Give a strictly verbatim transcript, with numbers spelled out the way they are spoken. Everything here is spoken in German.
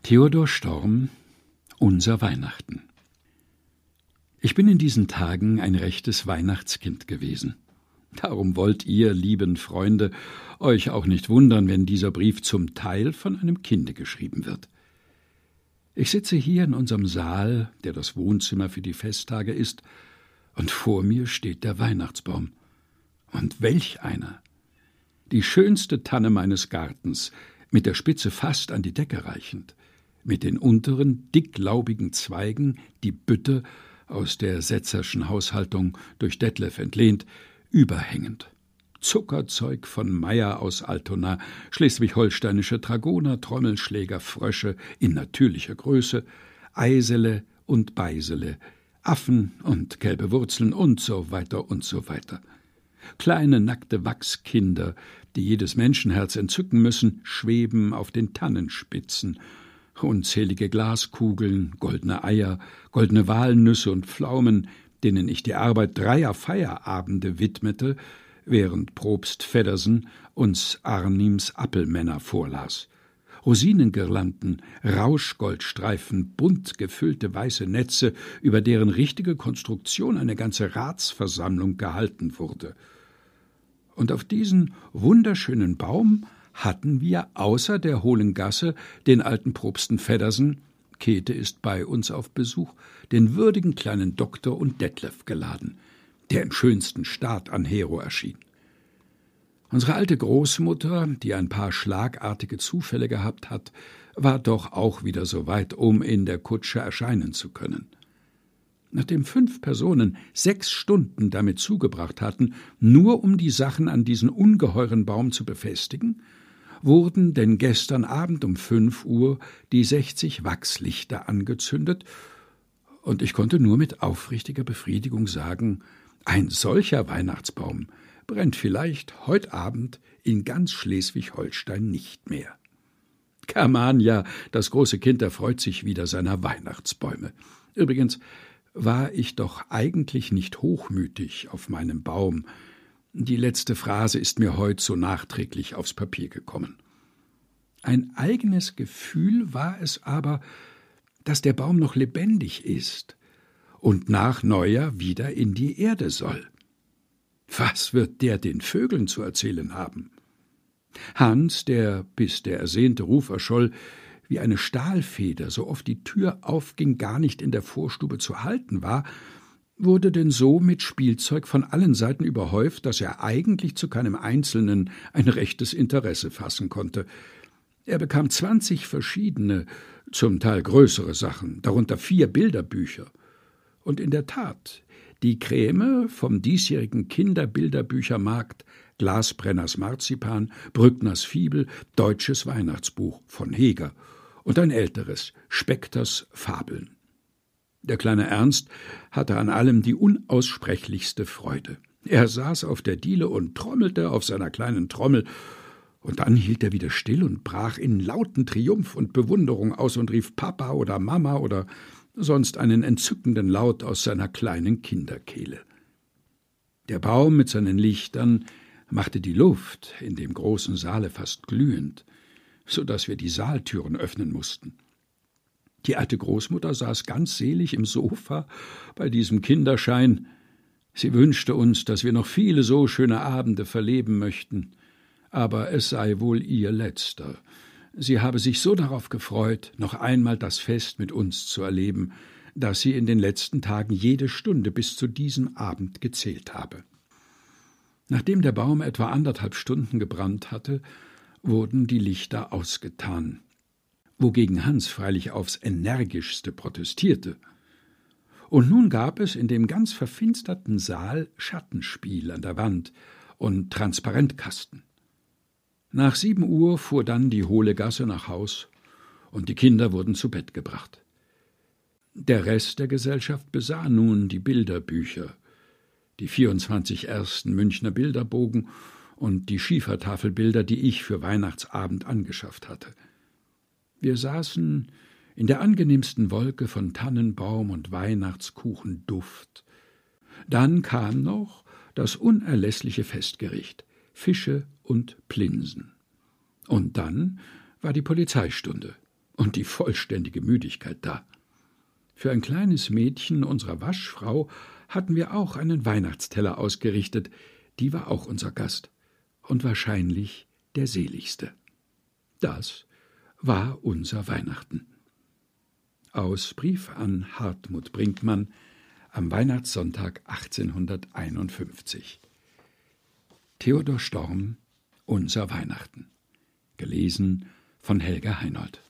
Theodor Storm, Unser Weihnachten. Ich bin in diesen Tagen ein rechtes Weihnachtskind gewesen. Darum wollt ihr, lieben Freunde, euch auch nicht wundern, wenn dieser Brief zum Teil von einem Kinde geschrieben wird. Ich sitze hier in unserem Saal, der das Wohnzimmer für die Festtage ist, und vor mir steht der Weihnachtsbaum. Und welch einer! Die schönste Tanne meines Gartens, mit der Spitze fast an die Decke reichend, mit den unteren, dicklaubigen Zweigen, die Bütte, aus der Setzerschen Haushaltung durch Detlev entlehnt, überhängend. Zuckerzeug von Meyer aus Altona, schleswig-holsteinische Dragoner, Trommelschläger, Frösche in natürlicher Größe, Eisele und Beisele, Affen und gelbe Wurzeln und so weiter und so weiter. Kleine nackte Wachskinder, die jedes Menschenherz entzücken müssen, schweben auf den Tannenspitzen. Unzählige Glaskugeln, goldene Eier, goldene Walnüsse und Pflaumen, denen ich die Arbeit dreier Feierabende widmete, während Propst Feddersen uns Arnims Appelmänner vorlas. Rosinengirlanden, Rauschgoldstreifen, bunt gefüllte weiße Netze, über deren richtige Konstruktion eine ganze Ratsversammlung gehalten wurde. Und auf diesen wunderschönen Baum hatten wir außer der hohlen Gasse den alten Propsten Feddersen, Käthe ist bei uns auf Besuch, den würdigen kleinen Doktor und Detlev geladen, der im schönsten Staat an Hero erschien. Unsere alte Großmutter, die ein paar schlagartige Zufälle gehabt hat, war doch auch wieder so weit, um in der Kutsche erscheinen zu können. Nachdem fünf Personen sechs Stunden damit zugebracht hatten, nur um die Sachen an diesen ungeheuren Baum zu befestigen, wurden denn gestern Abend um fünf Uhr die sechzig Wachslichter angezündet, und ich konnte nur mit aufrichtiger Befriedigung sagen, ein solcher Weihnachtsbaum brennt vielleicht heut Abend in ganz Schleswig-Holstein nicht mehr. Germania, das große Kind, erfreut sich wieder seiner Weihnachtsbäume. Übrigens war ich doch eigentlich nicht hochmütig auf meinem Baum. Die letzte Phrase ist mir heut so nachträglich aufs Papier gekommen. Ein eigenes Gefühl war es aber, dass der Baum noch lebendig ist und nach Neujahr wieder in die Erde soll. Was wird der den Vögeln zu erzählen haben? Hans, der, bis der ersehnte Ruf erscholl, wie eine Stahlfeder, so oft die Tür aufging, gar nicht in der Vorstube zu halten war, wurde denn so mit Spielzeug von allen Seiten überhäuft, dass er eigentlich zu keinem Einzelnen ein rechtes Interesse fassen konnte. Er bekam zwanzig verschiedene, zum Teil größere Sachen, darunter vier Bilderbücher. Und in der Tat, die Kräme vom diesjährigen Kinderbilderbüchermarkt, Glasbrenners Marzipan, Brückners Fibel, Deutsches Weihnachtsbuch von Heger und ein älteres, Spekters Fabeln. Der kleine Ernst hatte an allem die unaussprechlichste Freude. Er saß auf der Diele und trommelte auf seiner kleinen Trommel, und dann hielt er wieder still und brach in lauten Triumph und Bewunderung aus und rief Papa oder Mama oder sonst einen entzückenden Laut aus seiner kleinen Kinderkehle. Der Baum mit seinen Lichtern machte die Luft in dem großen Saale fast glühend, so daß wir die Saaltüren öffnen mussten. Die alte Großmutter saß ganz selig im Sofa bei diesem Kinderschein. Sie wünschte uns, dass wir noch viele so schöne Abende verleben möchten, aber es sei wohl ihr letzter. Sie habe sich so darauf gefreut, noch einmal das Fest mit uns zu erleben, dass sie in den letzten Tagen jede Stunde bis zu diesem Abend gezählt habe. Nachdem der Baum etwa anderthalb Stunden gebrannt hatte, wurden die Lichter ausgetan, wogegen Hans freilich aufs energischste protestierte. Und nun gab es in dem ganz verfinsterten Saal Schattenspiel an der Wand und Transparentkasten. Nach sieben Uhr fuhr dann die hohle Gasse nach Haus, und die Kinder wurden zu Bett gebracht. Der Rest der Gesellschaft besah nun die Bilderbücher, die vierundzwanzig ersten Münchner Bilderbogen und die Schiefertafelbilder, die ich für Weihnachtsabend angeschafft hatte. Wir saßen in der angenehmsten Wolke von Tannenbaum und Weihnachtskuchenduft. Dann kam noch das unerlässliche Festgericht, Fische und Plinsen. Und dann war die Polizeistunde, und die vollständige Müdigkeit da. Für ein kleines Mädchen unserer Waschfrau hatten wir auch einen Weihnachtsteller ausgerichtet, die war auch unser Gast und wahrscheinlich der seligste. Das war unser Weihnachten. Aus Brief an Hartmut Brinkmann am Weihnachtssonntag achtzehnhunderteinundfünfzig. Theodor Storm, Unser Weihnachten. Gelesen von Helga Heinold.